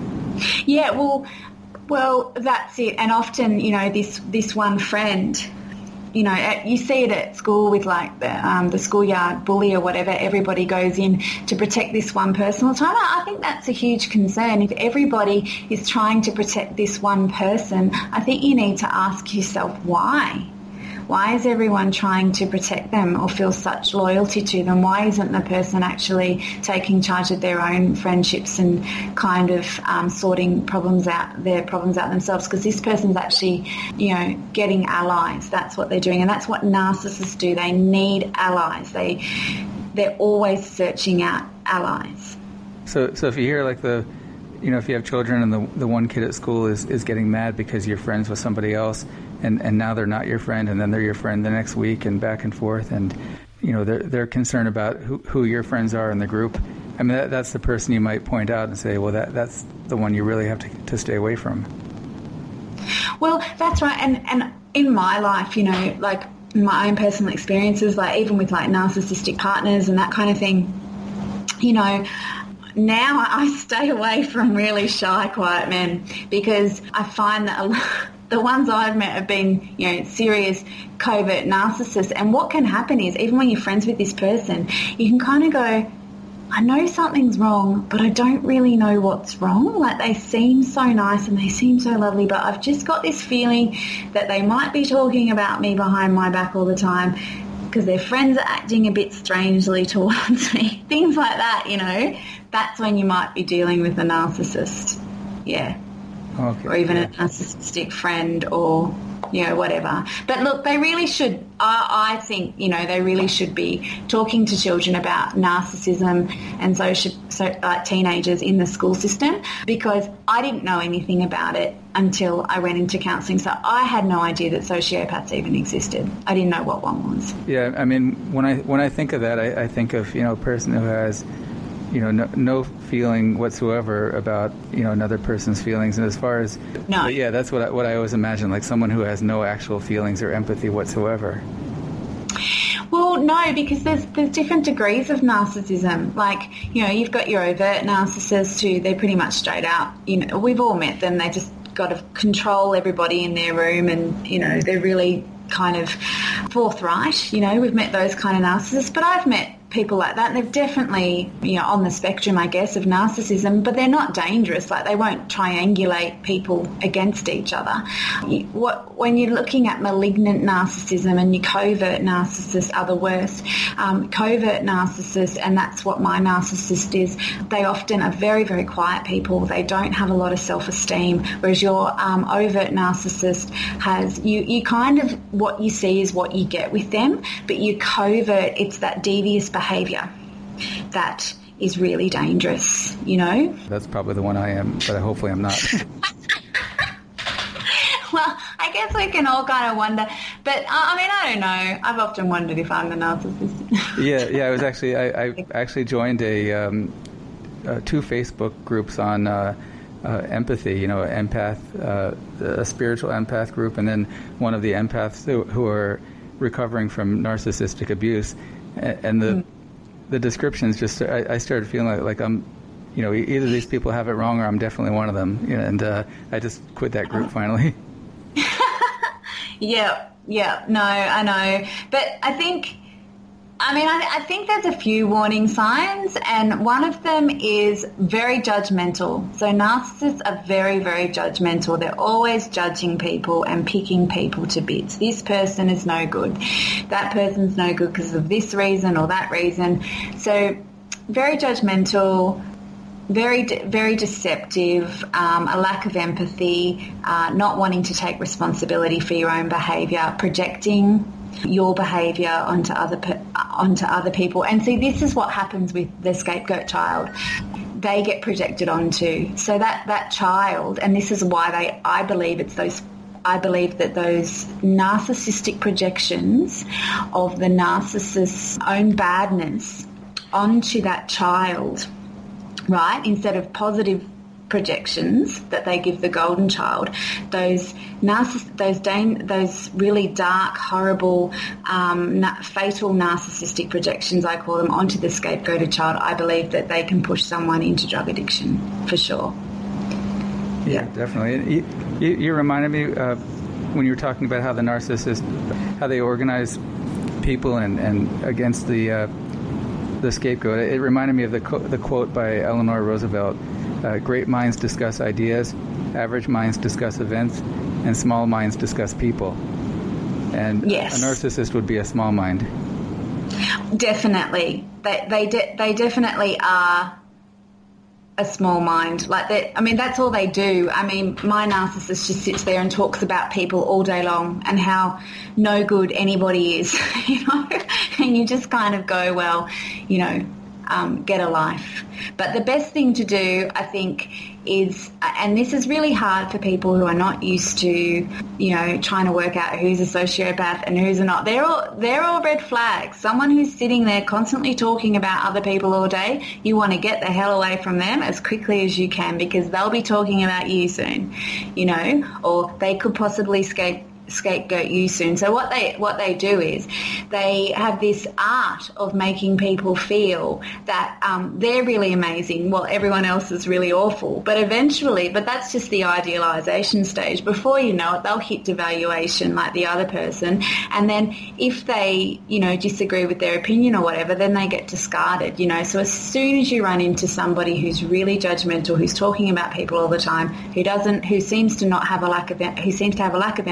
Yeah, well, well, that's it. And often, you know, this this one friend, you know, you see it at school with like the, um, the schoolyard bully or whatever. Everybody goes in to protect this one person all the time. I think that's a huge concern. If everybody is trying to protect this one person, I think you need to ask yourself why. Why is everyone trying to protect them or feel such loyalty to them? Why isn't the person actually taking charge of their own friendships and kind of um, sorting problems out, their problems out themselves? Because this person's actually, you know, getting allies. That's what they're doing, and that's what narcissists do. They need allies. They, they're always searching out allies. So, so if you hear like the, you know, if you have children and the the one kid at school is, is getting mad because you're friends with somebody else, and, and now they're not your friend, and then they're your friend the next week, and back and forth, and you know they're they're concerned about who, who your friends are in the group. I mean, that, that's the person you might point out and say, well, that that's the one you really have to to stay away from. Well, that's right, and and in my life, you know, like my own personal experiences, like even with like narcissistic partners and that kind of thing, you know. Now I stay away from really shy, quiet men, because I find that a lot, the ones I've met have been, you know, serious, covert narcissists. And what can happen is, even when you're friends with this person, you can kind of go, I know something's wrong, but I don't really know what's wrong. Like, they seem so nice and they seem so lovely, but I've just got this feeling that they might be talking about me behind my back all the time. because their friends are acting a bit strangely towards me, things like that, you know, that's when you might be dealing with a narcissist. Yeah. Okay. Or even yeah. a narcissistic friend or, you know, whatever. But look, they really should, I, I think, you know, they really should be talking to children about narcissism and social, so, uh, teenagers in the school system, because I didn't know anything about it until I went into counselling. So I had no idea that sociopaths even existed. I didn't know what one was. Yeah, I mean, when I when I think of that, I, I think of, you know, a person who has, you know, no, no feeling whatsoever about, you know, another person's feelings. And as far as, no. But yeah, that's what I, what I always imagine, like someone who has no actual feelings or empathy whatsoever. Well, no, because there's there's different degrees of narcissism. Like, you know, you've got your overt narcissists who they're pretty much straight out. You know, we've all met them. They just got to control everybody in their room, and, you know, they're really kind of forthright. You know, we've met those kind of narcissists, but I've met people like that, and they're definitely, you know, on the spectrum, I guess, of narcissism, but they're not dangerous. Like, they won't triangulate people against each other. You, what, when you're looking at malignant narcissism, and your covert narcissists are the worst. Um, covert narcissists, and that's what my narcissist is, they often are very, very quiet people. They don't have a lot of self-esteem, whereas your um, overt narcissist has, you, you kind of, what you see is what you get with them, but your covert, it's that devious behaviour that is really dangerous, you know? That's probably the one I am, but hopefully I'm not. Well, I guess we can all kind of wonder, but uh, I mean, I don't know. I've often wondered if I'm the narcissist. yeah, yeah. I was actually, I, I actually joined a um, uh, two Facebook groups on uh, uh, empathy. You know, empath, uh, a spiritual empath group, and then one of the empaths who, who are recovering from narcissistic abuse. And the mm. the descriptions just, I, I started feeling like, like I'm, you know, either these people have it wrong or I'm definitely one of them. You know, and uh, I just quit that group finally. yeah, yeah, no, I know. But I think, I mean, I, I think there's a few warning signs, and one of them is very judgmental. So narcissists are very, very judgmental. They're always judging people and picking people to bits. This person is no good. That person's no good because of this reason or that reason. So very judgmental, very, very deceptive, um, a lack of empathy, uh, not wanting to take responsibility for your own behaviour, projecting your behaviour onto other onto other people. And see, this is what happens with the scapegoat child. They get projected onto. So that, that child, and this is why they, I believe it's those, I believe that those narcissistic projections of the narcissist's own badness onto that child, right, instead of positive projections that they give the golden child, those narciss- those dan- those really dark, horrible, um, na- fatal narcissistic projections, I call them, onto the scapegoated child, I believe that they can push someone into drug addiction for sure. Yeah, yeah. Definitely. You, you, you reminded me uh, when you were talking about how the narcissist, how they organize people and, and against the uh, the scapegoat. It reminded me of the co- the quote by Eleanor Roosevelt. Uh, great minds discuss ideas, average minds discuss events, and small minds discuss people. And yes. A narcissist would be a small mind. Definitely. They they de- they definitely are a small mind. Like that. I mean, that's all they do. I mean, my narcissist just sits there and talks about people all day long and how no good anybody is, you know, and you just kind of go, well, you know, Um, get a life. But the best thing to do, I think, is, and this is really hard for people who are not used to, you know, trying to work out who's a sociopath and who's not. They're all, they're all red flags. Someone who's sitting there constantly talking about other people all day, you want to get the hell away from them as quickly as you can, because they'll be talking about you soon, you know, or they could possibly escape scapegoat you soon. So what they what they do is they have this art of making people feel that um, they're really amazing while everyone else is really awful. But eventually, but that's just the idealization stage. Before you know it, they'll hit devaluation like the other person. And then if they, you know, disagree with their opinion or whatever, then they get discarded, you know. So as soon as you run into somebody who's really judgmental, who's talking about people all the time, who doesn't, who seems to not have a lack of, who seems to have a lack of empathy and doesn't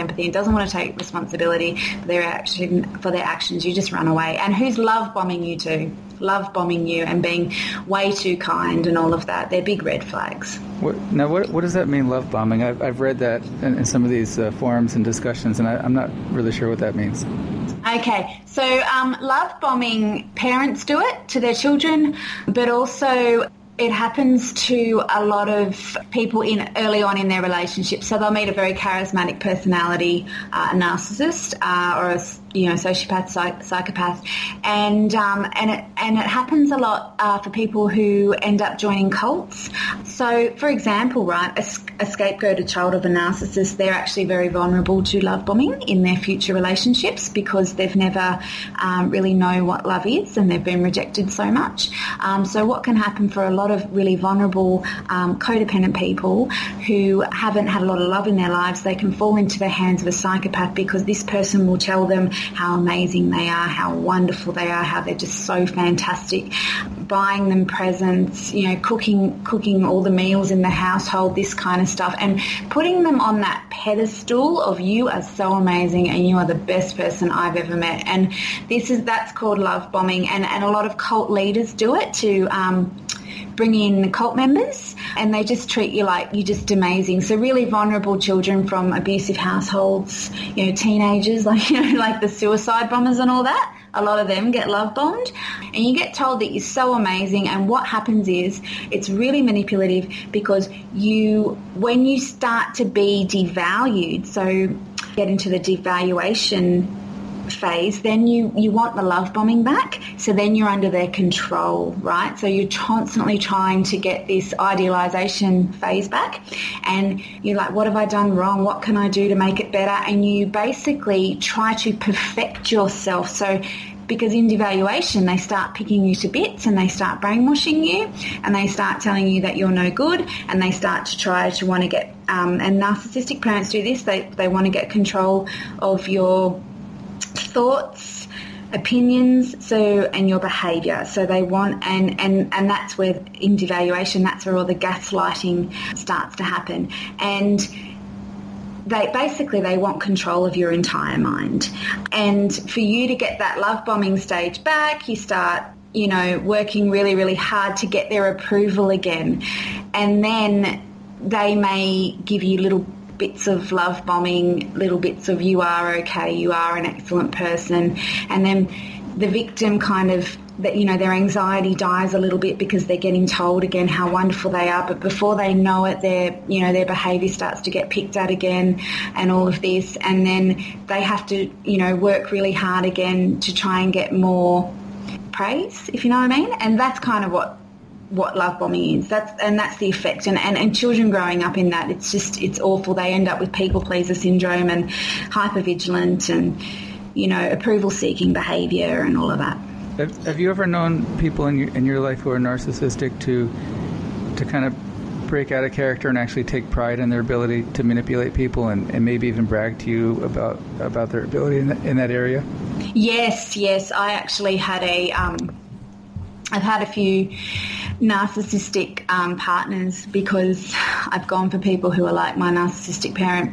doesn't want to take responsibility for their action, for their actions, you just run away. And who's love bombing you too? Love bombing you and being way too kind and all of that. They're big red flags. What, now, what what does that mean, love bombing? I've, I've read that in, in some of these uh, forums and discussions, and I, I'm not really sure what that means. Okay, so um, love bombing, parents do it to their children, but also it happens to a lot of people in early on in their relationship. So they'll meet a very charismatic personality, uh, a narcissist uh, or a you know sociopath, psych- psychopath, and um, and it and it happens a lot uh, for people who end up joining cults. So, for example, right, a, a scapegoated child of a narcissist, they're actually very vulnerable to love bombing in their future relationships because they've never um, really know what love is and they've been rejected so much. Um, so what can happen for a lot of really vulnerable um, codependent people who haven't had a lot of love in their lives, they can fall into the hands of a psychopath because this person will tell them how amazing they are, how wonderful they are, how they're just so fantastic, buying them presents, you know, cooking cooking all the meals in the household, this kind of stuff, and putting them on that pedestal of you are so amazing and you are the best person I've ever met. And this is that's called love bombing, and, and a lot of cult leaders do it to um, bring in cult members, and they just treat you like you're just amazing. So really vulnerable children from abusive households, you know, teenagers, like, you know, like the suicide bombers and all that, a lot of them get love bombed, and you get told that you're so amazing. And what happens is it's really manipulative because you, when you start to be devalued, so get into the devaluation phase, then you, you want the love bombing back. So then you're under their control, right? So you're constantly trying to get this idealization phase back. And you're like, what have I done wrong? What can I do to make it better? And you basically try to perfect yourself. So because in devaluation, they start picking you to bits and they start brainwashing you and they start telling you that you're no good, and they start to try to want to get, um, and narcissistic parents do this, they, they want to get control of your thoughts, opinions, so and your behaviour. So they want, and, and, and that's where in devaluation, that's where all the gaslighting starts to happen. And they basically they want control of your entire mind. And for you to get that love bombing stage back, you start, you know, working really, really hard to get their approval again. And then they may give you little bits of love bombing, little bits of you are okay, you are an excellent person, and then the victim kind of, that, you know, their anxiety dies a little bit because they're getting told again how wonderful they are, but before they know it, their, you know, their behaviour starts to get picked at again and all of this, and then they have to, you know, work really hard again to try and get more praise, if you know what I mean. And that's kind of what what love bombing is. That's and that's the effect. And, and and children growing up in that, it's just it's awful. They end up with people pleaser syndrome and hypervigilant and, you know, approval seeking behaviour and all of that. Have, have you ever known people in your in your life who are narcissistic to to kind of break out of character and actually take pride in their ability to manipulate people and, and maybe even brag to you about about their ability in that, in that area? Yes, yes. I actually had a um, I've had a few narcissistic um, partners because I've gone for people who are like my narcissistic parent,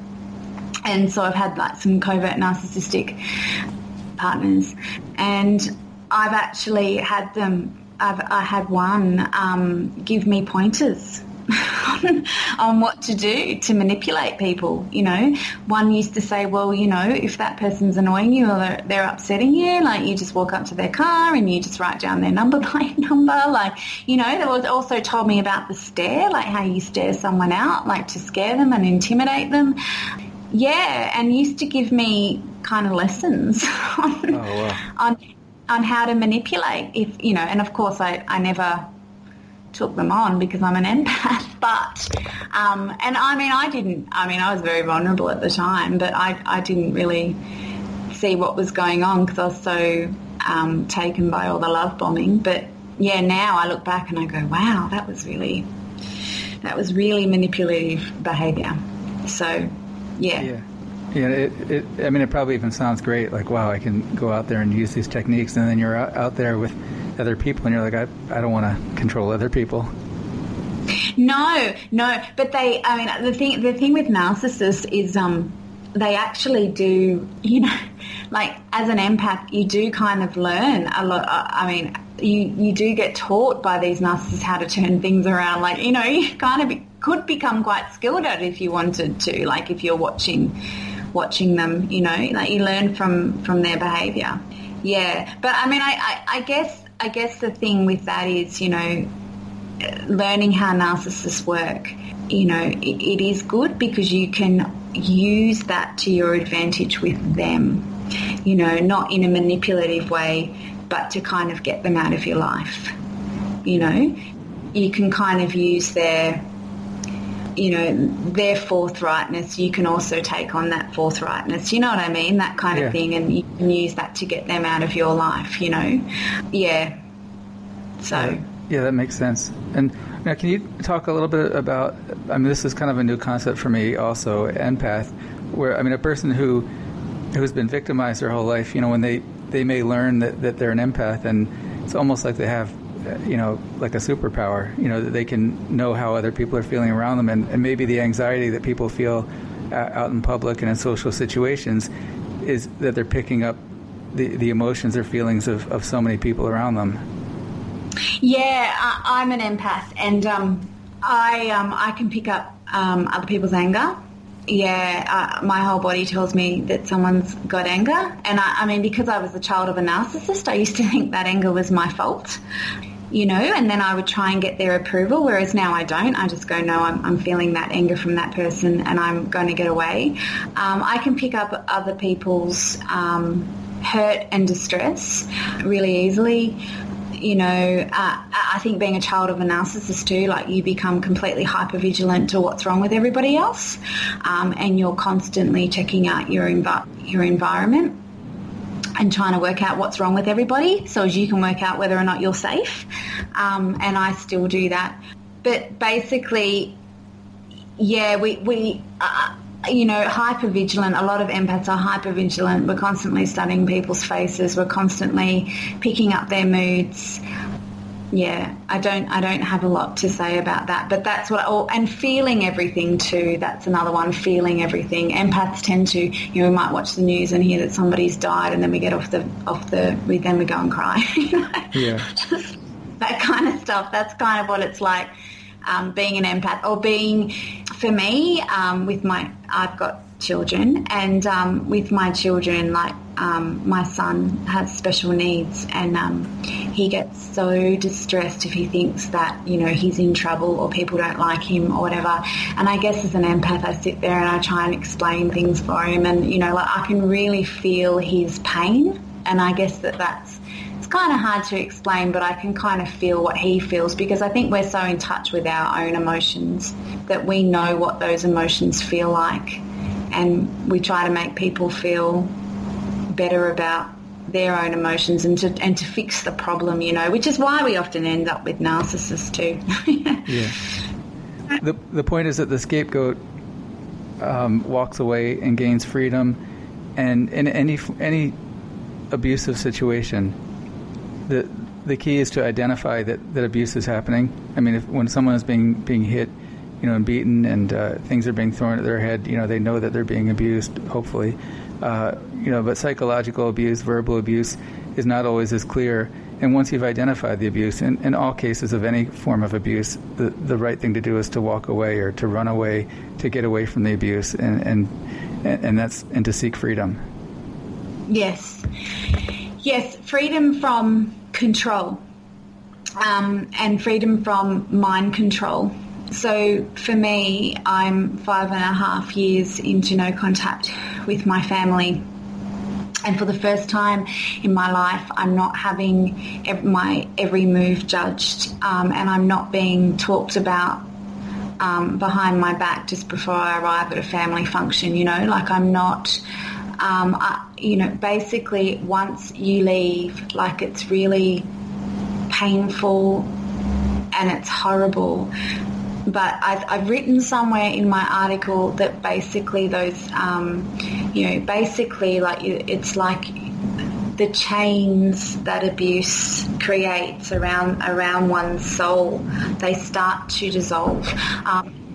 and so I've had like some covert narcissistic partners, and I've actually had them I've I had one um, give me pointers on, on what to do to manipulate people. You know, one used to say, well, you know, if that person's annoying you or they're, they're upsetting you, like, you just walk up to their car and you just write down their number plate number. Like, you know, they was also told me about the stare, like how you stare someone out, like to scare them and intimidate them. Yeah, and used to give me kind of lessons on, oh, wow. on on how to manipulate, if you know, and of course I, I never took them on because I'm an empath, but um, and I mean I didn't I mean I was very vulnerable at the time, but I, I didn't really see what was going on because I was so um, taken by all the love bombing. But yeah, now I look back and I go, wow, that was really that was really manipulative behaviour. So yeah. Yeah. Yeah, it, it, I mean, it probably even sounds great, like, wow, I can go out there and use these techniques, and then you're out, out there with other people, and you're like, I, I don't want to control other people. No, no, but they, I mean, the thing, the thing with narcissists is, um, they actually do, you know, like as an empath, you do kind of learn a lot. I mean, you, you do get taught by these narcissists how to turn things around. Like, you know, you kind of be, could become quite skilled at it if you wanted to, like if you're watching watching them, you know, like you learn from, from their behaviour. Yeah. But I mean, I, I, I guess I guess the thing with that is, you know, learning how narcissists work, you know, it, it is good because you can use that to your advantage with them, you know, not in a manipulative way, but to kind of get them out of your life. You know, you can kind of use their, you know, their forthrightness. You can also take on that forthrightness, you know what I mean? That kind yeah. of thing, and you can use that to get them out of your life, you know? Yeah. So... Yeah. Yeah, that makes sense. And now, can you talk a little bit about, I mean, this is kind of a new concept for me also, empath, where, I mean, a person who, who's been victimized their whole life, you know, when they, they may learn that, that they're an empath, and it's almost like they have, you know, like a superpower, you know, that they can know how other people are feeling around them, and, and maybe the anxiety that people feel out in public and in social situations is that they're picking up the, the emotions or feelings of, of so many people around them. Yeah, I, I'm an empath, and um, I um, I can pick up um, other people's anger. Yeah, uh, my whole body tells me that someone's got anger, and I, I mean, because I was a child of a narcissist, I used to think that anger was my fault, you know, and then I would try and get their approval, whereas now I don't. I just go, no, I'm, I'm feeling that anger from that person, and I'm going to get away. Um, I can pick up other people's um, hurt and distress really easily. You know, uh, I think being a child of a narcissist too, like you become completely hypervigilant to what's wrong with everybody else, um, and you're constantly checking out your env- your environment and trying to work out what's wrong with everybody so as you can work out whether or not you're safe. Um, and I still do that. But basically, yeah, we, we uh, you know, hypervigilant. A lot of empaths are hypervigilant. We're constantly studying people's faces. We're constantly picking up their moods. Yeah, I don't, I don't have a lot to say about that. But that's what. Oh, and feeling everything too. That's another one. Feeling everything. Empaths tend to, you know, we might watch the news and hear that somebody's died, and then we get off the, off the, we then we go and cry. You know? Yeah. Just that kind of stuff. That's kind of what it's like. Um, being an empath, or being, for me, um, with my, I've got children, and um, with my children, like um, my son has special needs, and um, he gets so distressed if he thinks that, you know, he's in trouble or people don't like him or whatever. And I guess as an empath, I sit there and I try and explain things for him, and, you know, like I can really feel his pain, and I guess that that's, kind of hard to explain, but I can kind of feel what he feels, because I think we're so in touch with our own emotions that we know what those emotions feel like, and we try to make people feel better about their own emotions and to and to fix the problem, you know, which is why we often end up with narcissists too. Yeah. The the point is that the scapegoat um, walks away and gains freedom, and in any any abusive situation, the the key is to identify that, that abuse is happening. I mean, if when someone is being being hit, you know, and beaten, and uh, things are being thrown at their head, you know, they know that they're being abused, hopefully. Uh, you know, but psychological abuse, verbal abuse is not always as clear. And once you've identified the abuse, in, in all cases of any form of abuse, the, the right thing to do is to walk away or to run away, to get away from the abuse, and and, and that's and to seek freedom. Yes. Yes, freedom from control, um, and freedom from mind control. So for me, I'm five and a half years into no contact with my family. And for the first time in my life, I'm not having ev- my every move judged, um, and I'm not being talked about um, behind my back just before I arrive at a family function, you know, like I'm not... Um, I, you know, basically once you leave, like it's really painful and it's horrible. But I've, I've written somewhere in my article that basically those, um, you know, basically like it's like the chains that abuse creates around around one's soul, they start to dissolve. Um,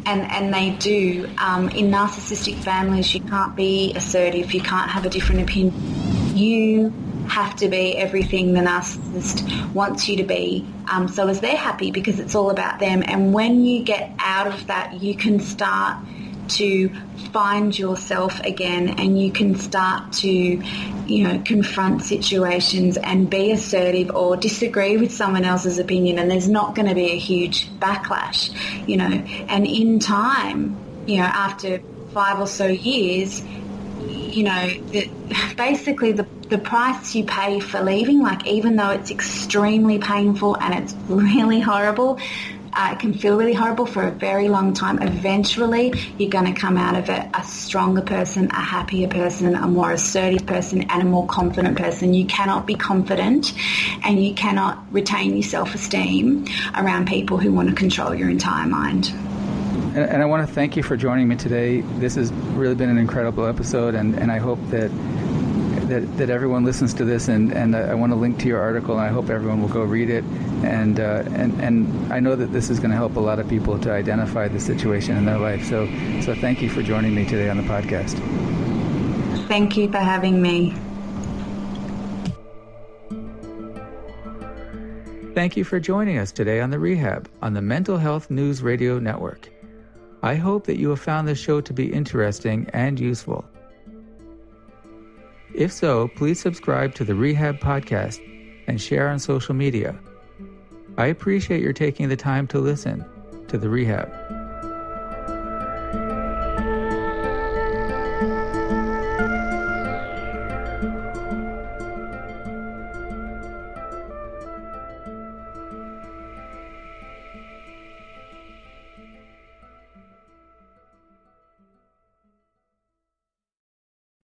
And, and they do. Um, in narcissistic families, you can't be assertive, you can't have a different opinion. You have to be everything the narcissist wants you to be, um, so as they're happy, because it's all about them. And when you get out of that, you can start to find yourself again, and you can start to, you know, confront situations and be assertive or disagree with someone else's opinion, and there's not going to be a huge backlash, you know. And in time, you know, after five or so years, you know, the, basically the the price you pay for leaving, like even though it's extremely painful and it's really horrible, Uh, it can feel really horrible for a very long time. Eventually, you're going to come out of it a stronger person, a happier person, a more assertive person, and a more confident person. You cannot be confident and you cannot retain your self-esteem around people who want to control your entire mind. And, and I want to thank you for joining me today. This has really been an incredible episode, and, and I hope that That, that everyone listens to this, and, and I want to link to your article, and I hope everyone will go read it. And uh, and and I know that this is going to help a lot of people to identify the situation in their life. So so thank you for joining me today on the podcast. Thank you for having me. Thank you for joining us today on The Rehab on the Mental Health News Radio Network. I hope that you have found this show to be interesting and useful. If so, please subscribe to the Rehab Podcast and share on social media. I appreciate your taking the time to listen to The Rehab.